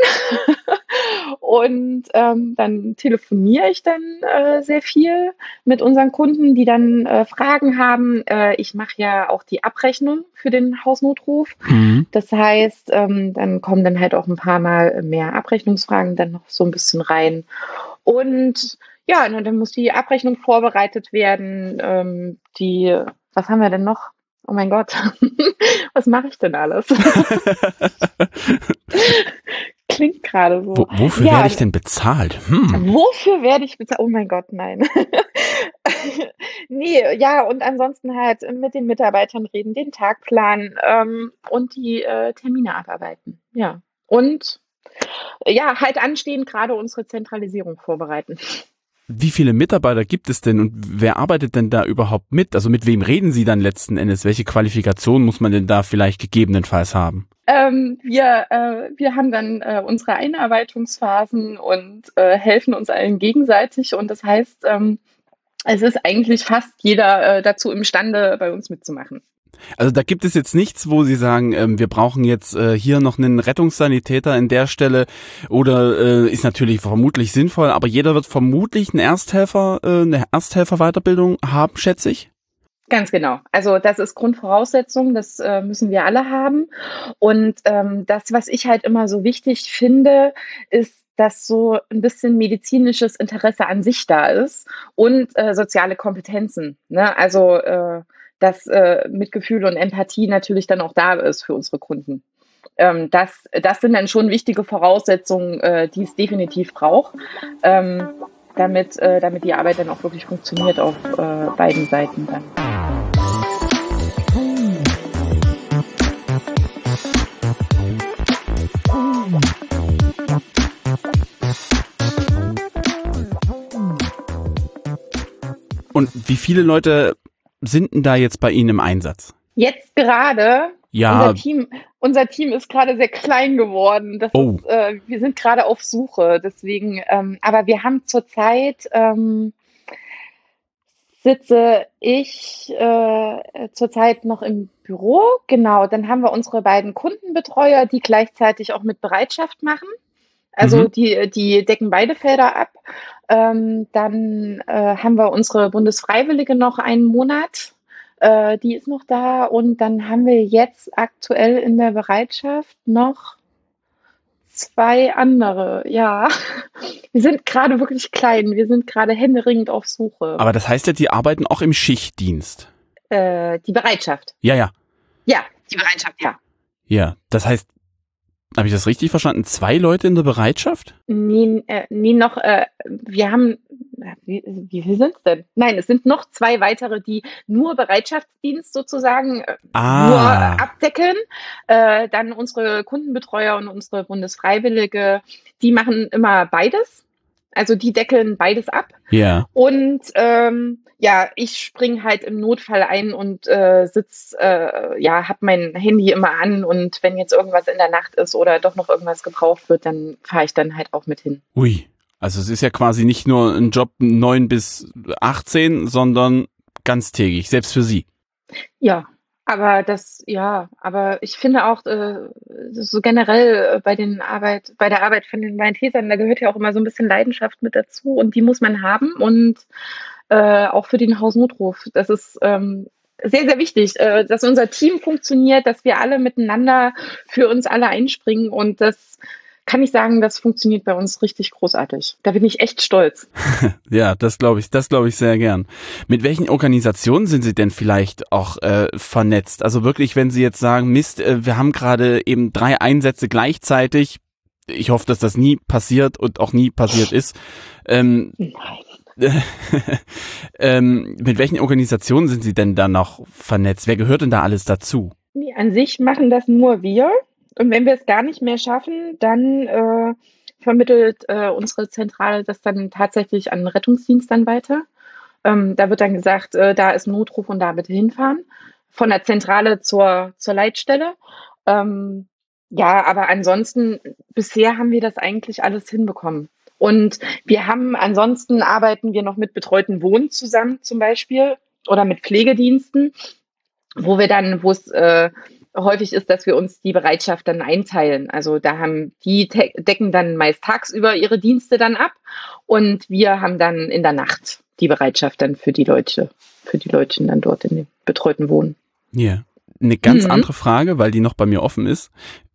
Und ähm, dann telefoniere ich dann äh, sehr viel mit unseren Kunden, die dann äh, Fragen haben. Äh, ich mache ja auch die Abrechnung für den Hausnotruf. Mhm. Das heißt, ähm, dann kommen dann halt auch ein paar Mal mehr Abrechnungsfragen dann noch so ein bisschen rein. Und ja, und dann muss die Abrechnung vorbereitet werden. Ähm, die, was haben wir denn noch? Oh mein Gott, was mache ich denn alles? Klingt gerade so. Wo, wofür Ja, werde ich denn bezahlt? Hm. wofür werde ich bezahlt? Oh mein Gott, nein. Nee, ja, und ansonsten halt mit den Mitarbeitern reden, den Tag planen ähm, und die äh, Termine abarbeiten. Ja. Und ja, halt anstehend gerade unsere Zentralisierung vorbereiten. Wie viele Mitarbeiter gibt es denn und wer arbeitet denn da überhaupt mit? Also mit wem reden Sie dann letzten Endes? Welche Qualifikation muss man denn da vielleicht gegebenenfalls haben? Ähm, wir, äh, wir haben dann äh, unsere Einarbeitungsphasen und äh, helfen uns allen gegenseitig. Und das heißt, ähm, es ist eigentlich fast jeder äh, dazu imstande, bei uns mitzumachen. Also da gibt es jetzt nichts, wo Sie sagen, ähm, wir brauchen jetzt äh, hier noch einen Rettungssanitäter in der Stelle, oder äh, ist natürlich vermutlich sinnvoll, aber jeder wird vermutlich einen Ersthelfer, äh, eine Ersthelfer-Weiterbildung haben, schätze ich? Ganz genau. Also das ist Grundvoraussetzung, das äh, müssen wir alle haben. Und ähm, das, was ich halt immer so wichtig finde, ist, dass so ein bisschen medizinisches Interesse an sich da ist und äh, soziale Kompetenzen. Ne? Also äh, dass äh, Mitgefühl und Empathie natürlich dann auch da ist für unsere Kunden. Ähm, das, das sind dann schon wichtige Voraussetzungen, äh, die es definitiv braucht, ähm, damit, äh, damit die Arbeit dann auch wirklich funktioniert auf äh, beiden Seiten dann. Und wie viele Leute sind denn da jetzt bei Ihnen im Einsatz? Jetzt gerade, Ja. unser Team, unser Team ist gerade sehr klein geworden. Das Oh. ist, äh, wir sind gerade auf Suche, deswegen, ähm, aber wir haben zurzeit, ähm, sitze ich äh, zurzeit noch im Büro, genau. Dann haben wir unsere beiden Kundenbetreuer, die gleichzeitig auch mit Bereitschaft machen. Also Mhm. die, die decken beide Felder ab. Ähm, dann äh, haben wir unsere Bundesfreiwillige noch einen Monat. Äh, die ist noch da und dann haben wir jetzt aktuell in der Bereitschaft noch zwei andere, ja. Wir sind gerade wirklich klein, wir sind gerade händeringend auf Suche. Aber das heißt ja, die arbeiten auch im Schichtdienst. Äh, die Bereitschaft. Ja, ja. Ja, die Bereitschaft, ja. Ja, das heißt, habe ich das richtig verstanden? Zwei Leute in der Bereitschaft? Nee, äh, nee noch, äh, wir haben, wie, wie viel sind es denn? Nein, es sind noch zwei weitere, die nur Bereitschaftsdienst sozusagen äh, Ah. nur abdecken. Äh, dann unsere Kundenbetreuer und unsere Bundesfreiwillige, die machen immer beides. Also die deckeln beides ab. Ja. Und ähm, ja, ich springe halt im Notfall ein und äh, sitz, äh, ja, hab mein Handy immer an und wenn jetzt irgendwas in der Nacht ist oder doch noch irgendwas gebraucht wird, dann fahre ich dann halt auch mit hin. Ui, also es ist ja quasi nicht nur ein Job neun bis achtzehn, sondern ganztägig, selbst für Sie. Ja, aber das, ja, aber ich finde auch äh, so generell äh, bei den Arbeit, bei der Arbeit von den Maltesern, da gehört ja auch immer so ein bisschen Leidenschaft mit dazu und die muss man haben und äh, auch für den Hausnotruf. Das ist ähm, sehr, sehr wichtig, äh, dass unser Team funktioniert, dass wir alle miteinander für uns alle einspringen und das kann ich sagen, das funktioniert bei uns richtig großartig. Da bin ich echt stolz. Ja, das glaube ich, das glaube ich sehr gern. Mit welchen Organisationen sind Sie denn vielleicht auch äh, vernetzt? Also wirklich, wenn Sie jetzt sagen, Mist, äh, wir haben gerade eben drei Einsätze gleichzeitig. Ich hoffe, dass das nie passiert und auch nie passiert ist. Ähm, Nein. ähm, mit welchen Organisationen sind Sie denn da noch vernetzt? Wer gehört denn da alles dazu? Nee, an sich machen das nur wir. Und wenn wir es gar nicht mehr schaffen, dann äh, vermittelt äh, unsere Zentrale das dann tatsächlich an den Rettungsdienst dann weiter. Ähm, da wird dann gesagt, äh, da ist Notruf und da bitte hinfahren. Von der Zentrale zur, zur Leitstelle. Ähm, ja, aber ansonsten, bisher haben wir das eigentlich alles hinbekommen. Und wir haben, ansonsten arbeiten wir noch mit betreuten Wohnen zusammen zum Beispiel oder mit Pflegediensten, wo wir dann, wo es äh, häufig ist, dass wir uns die Bereitschaft dann einteilen. Also da haben die te- decken dann meist tagsüber ihre Dienste dann ab und wir haben dann in der Nacht die Bereitschaft dann für die Leute, für die Leute dann dort in den betreuten Wohnen. Ja, yeah. Eine ganz Mhm. andere Frage, weil die noch bei mir offen ist.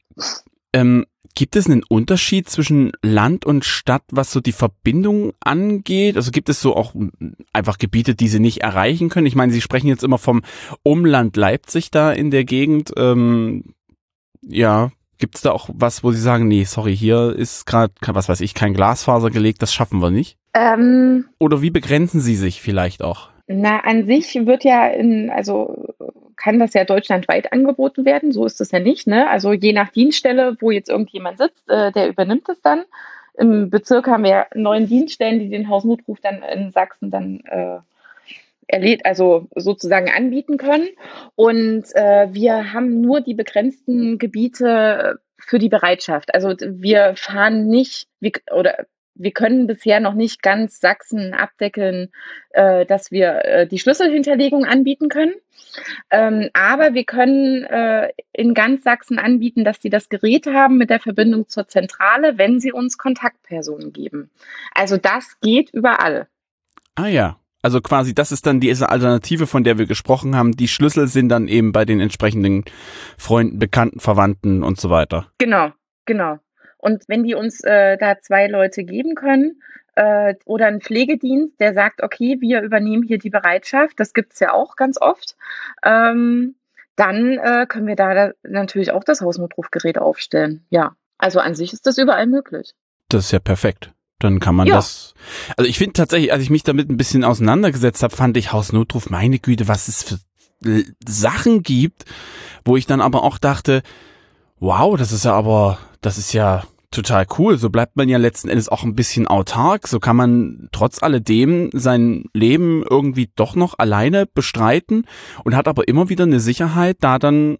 Ähm, gibt es einen Unterschied zwischen Land und Stadt, was so die Verbindung angeht? Also gibt es so auch einfach Gebiete, die Sie nicht erreichen können? Ich meine, Sie sprechen jetzt immer vom Umland Leipzig da in der Gegend. Ähm, ja, gibt es da auch was, wo Sie sagen, nee, sorry, hier ist gerade, was weiß ich, kein Glasfaser gelegt, das schaffen wir nicht? Ähm, Oder wie begrenzen Sie sich vielleicht auch? na, an sich wird ja in, also kann das ja deutschlandweit angeboten werden, so ist es ja nicht, ne? Also je nach Dienststelle, wo jetzt irgendjemand sitzt, äh, der übernimmt es dann. Im Bezirk haben wir neun Dienststellen, die den Hausnotruf dann in Sachsen dann äh, erlebt, also sozusagen anbieten können. Und äh, wir haben nur die begrenzten Gebiete für die Bereitschaft. Also wir fahren nicht, wir, oder wir können bisher noch nicht ganz Sachsen abdeckeln, äh, dass wir äh, die Schlüsselhinterlegung anbieten können. Ähm, aber wir können äh, in ganz Sachsen anbieten, dass sie das Gerät haben mit der Verbindung zur Zentrale, wenn sie uns Kontaktpersonen geben. Also das geht überall. Ah ja. Also quasi, das ist dann diese Alternative, von der wir gesprochen haben. Die Schlüssel sind dann eben bei den entsprechenden Freunden, Bekannten, Verwandten und so weiter. Genau, genau. Und wenn die uns äh, da zwei Leute geben können äh, oder ein Pflegedienst, der sagt, okay, wir übernehmen hier die Bereitschaft, das gibt's ja auch ganz oft, ähm, dann äh, können wir da, da natürlich auch das Hausnotrufgerät aufstellen. Ja, also an sich ist das überall möglich. Das ist ja perfekt. Dann kann man Ja. das. Also ich finde tatsächlich, als ich mich damit ein bisschen auseinandergesetzt habe, fand ich Hausnotruf, meine Güte, was es für L- Sachen gibt, wo ich dann aber auch dachte, wow, das ist ja aber, das ist ja total cool. So bleibt man ja letzten Endes auch ein bisschen autark. So kann man trotz alledem sein Leben irgendwie doch noch alleine bestreiten und hat aber immer wieder eine Sicherheit, da dann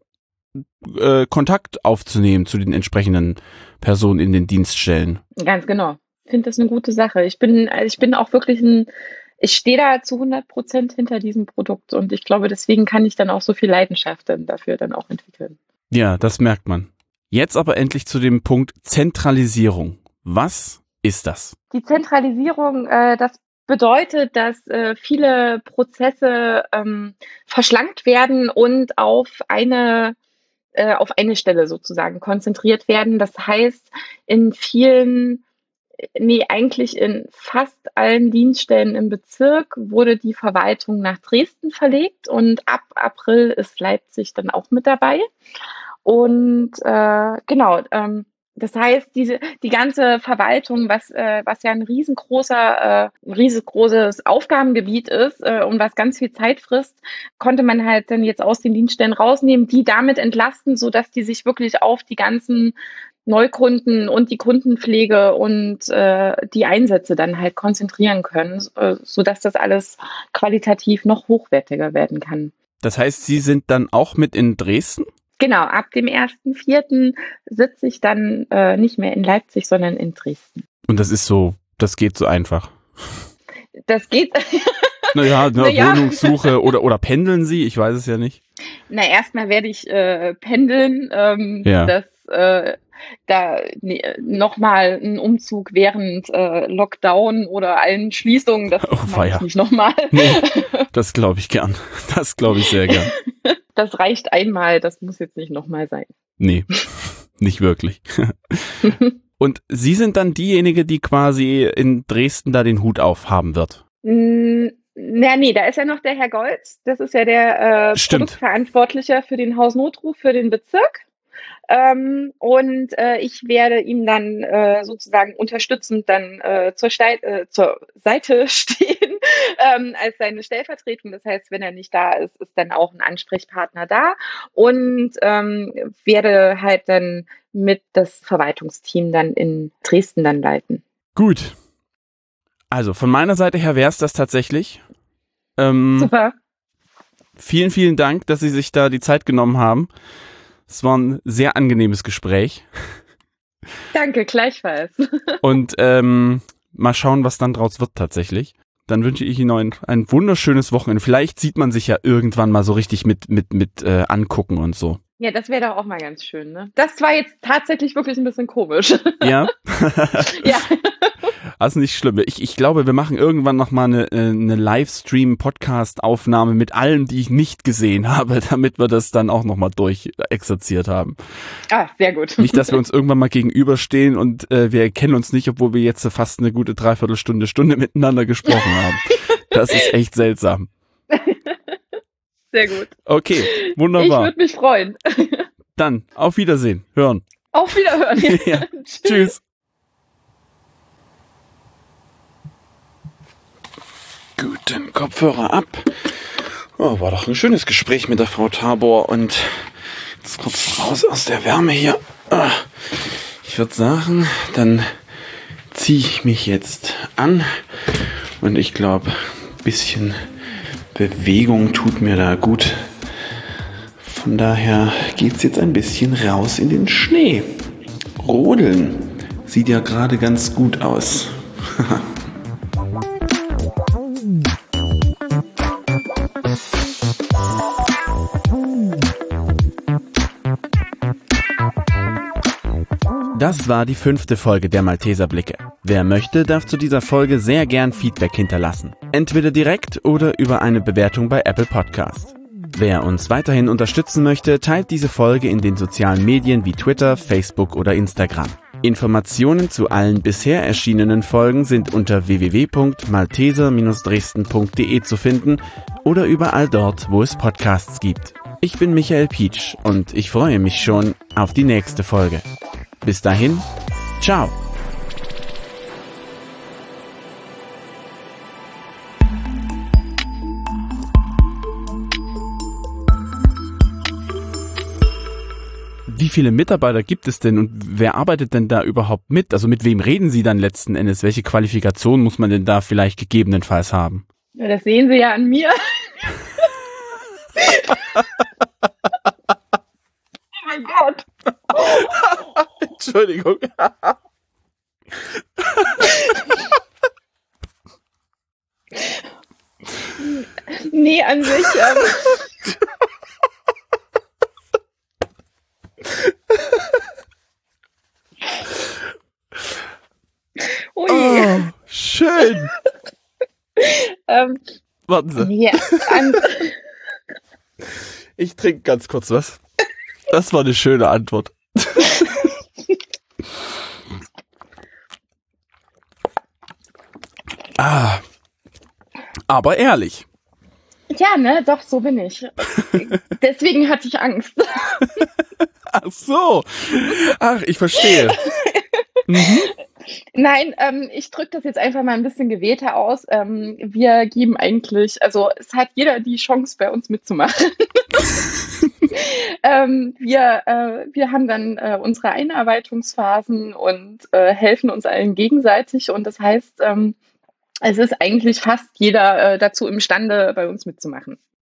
äh, Kontakt aufzunehmen zu den entsprechenden Personen in den Dienststellen. Ganz genau. Ich finde das eine gute Sache. Ich bin, also ich bin auch wirklich ein, ich stehe da zu hundert Prozent hinter diesem Produkt und ich glaube, deswegen kann ich dann auch so viel Leidenschaft dann dafür dann auch entwickeln. Ja, das merkt man. Jetzt aber endlich zu dem Punkt Zentralisierung. Was ist das? Die Zentralisierung, äh, das bedeutet, dass äh, viele Prozesse ähm, verschlankt werden und auf eine äh, auf eine Stelle sozusagen konzentriert werden. Das heißt, in vielen, nee, eigentlich in fast allen Dienststellen im Bezirk wurde die Verwaltung nach Dresden verlegt und ab April ist Leipzig dann auch mit dabei. Und äh, genau, ähm, das heißt, diese die ganze Verwaltung, was äh, was ja ein riesengroßer, äh, riesengroßes Aufgabengebiet ist äh, und was ganz viel Zeit frisst, konnte man halt dann jetzt aus den Dienststellen rausnehmen, die damit entlasten, so dass die sich wirklich auf die ganzen Neukunden und die Kundenpflege und äh, die Einsätze dann halt konzentrieren können, äh, so dass das alles qualitativ noch hochwertiger werden kann. Das heißt, Sie sind dann auch mit in Dresden? Genau, ab dem ersten Vierten sitze ich dann äh, nicht mehr in Leipzig, sondern in Dresden. Und das ist so, das geht so einfach. Das geht. Naja, eine Naja. Wohnungssuche oder, oder pendeln Sie? Ich weiß es ja nicht. Na, erstmal werde ich äh, pendeln. Ähm, Ja. Das äh, da nee, nochmal ein Umzug während äh, Lockdown oder allen Schließungen, das Oh, mache weia. ich nicht nochmal. Nee, das glaube ich gern. Das glaube ich sehr gern. Das reicht einmal, das muss jetzt nicht nochmal sein. Nee, nicht wirklich. Und Sie sind dann diejenige, die quasi in Dresden da den Hut aufhaben wird. Mm, Na, nee, da ist ja noch der Herr Golz. Das ist ja der äh, Stimmt. Produktverantwortliche für den Hausnotruf für den Bezirk. Ähm, und äh, ich werde ihm dann äh, sozusagen unterstützend dann äh, zur, Stei äh, zur Seite stehen ähm, als seine Stellvertretung. Das heißt, wenn er nicht da ist, ist dann auch ein Ansprechpartner da und ähm, werde halt dann mit das Verwaltungsteam dann in Dresden dann leiten. Gut. Also von meiner Seite her wäre es das tatsächlich. Ähm, Super. vielen, vielen Dank, dass Sie sich da die Zeit genommen haben. Es war ein sehr angenehmes Gespräch. Danke, gleichfalls. Und ähm, mal schauen, was dann draus wird tatsächlich. Dann wünsche ich Ihnen ein, ein wunderschönes Wochenende. Vielleicht sieht man sich ja irgendwann mal so richtig mit, mit, mit äh, angucken und so. Ja, das wäre doch auch mal ganz schön, ne? Das war jetzt tatsächlich wirklich ein bisschen komisch. Ja? Ja. Also nicht schlimm. Ich, ich glaube, wir machen irgendwann noch mal eine, eine Livestream-Podcast-Aufnahme mit allen, die ich nicht gesehen habe, damit wir das dann auch noch mal durchexerziert haben. Ah, sehr gut. Nicht, dass wir uns irgendwann mal gegenüberstehen und äh, wir erkennen uns nicht, obwohl wir jetzt fast eine gute Dreiviertelstunde, Stunde miteinander gesprochen haben. Das ist echt seltsam. Sehr gut. Okay, Ich wunderbar. würde mich freuen. Dann auf Wiedersehen. Hören. Auf Wiederhören. Ja. Tschüss. Gut, dann Kopfhörer ab. Oh, war doch ein schönes Gespräch mit der Frau Tabor und jetzt kurz raus aus der Wärme hier. Ah, ich würde sagen, dann ziehe ich mich jetzt an und ich glaube, ein bisschen Bewegung tut mir da gut. Von daher geht's jetzt ein bisschen raus in den Schnee. Rodeln sieht ja gerade ganz gut aus. Das war die fünfte Folge der Malteser Blicke. Wer möchte, darf zu dieser Folge sehr gern Feedback hinterlassen. Entweder direkt oder über eine Bewertung bei Apple Podcast. Wer uns weiterhin unterstützen möchte, teilt diese Folge in den sozialen Medien wie Twitter, Facebook oder Instagram. Informationen zu allen bisher erschienenen Folgen sind unter w w w punkt malteser Bindestrich dresden punkt de zu finden oder überall dort, wo es Podcasts gibt. Ich bin Michael Pietsch und ich freue mich schon auf die nächste Folge. Bis dahin, ciao! Wie viele Mitarbeiter gibt es denn und wer arbeitet denn da überhaupt mit? Also mit wem reden Sie dann letzten Endes? Welche Qualifikation muss man denn da vielleicht gegebenenfalls haben? Ja, das sehen Sie ja an mir. Oh mein Gott. Entschuldigung. Nee, an sich. Ähm, Ui. Oh, schön. ähm, Warten Sie. nee, an, Ich trinke ganz kurz was. Das war eine schöne Antwort. ah. Aber ehrlich. ja, ne, doch, so bin ich. Deswegen hatte ich Angst. Ach so. Ach, ich verstehe. Mhm. Nein, ähm, ich drücke das jetzt einfach mal ein bisschen gewählter aus. Ähm, wir geben eigentlich, also es hat jeder die Chance, bei uns mitzumachen. ähm, wir, äh, wir haben dann äh, unsere Einarbeitungsphasen und äh, helfen uns allen gegenseitig. Und das heißt, ähm, es ist eigentlich fast jeder äh, dazu imstande, bei uns mitzumachen.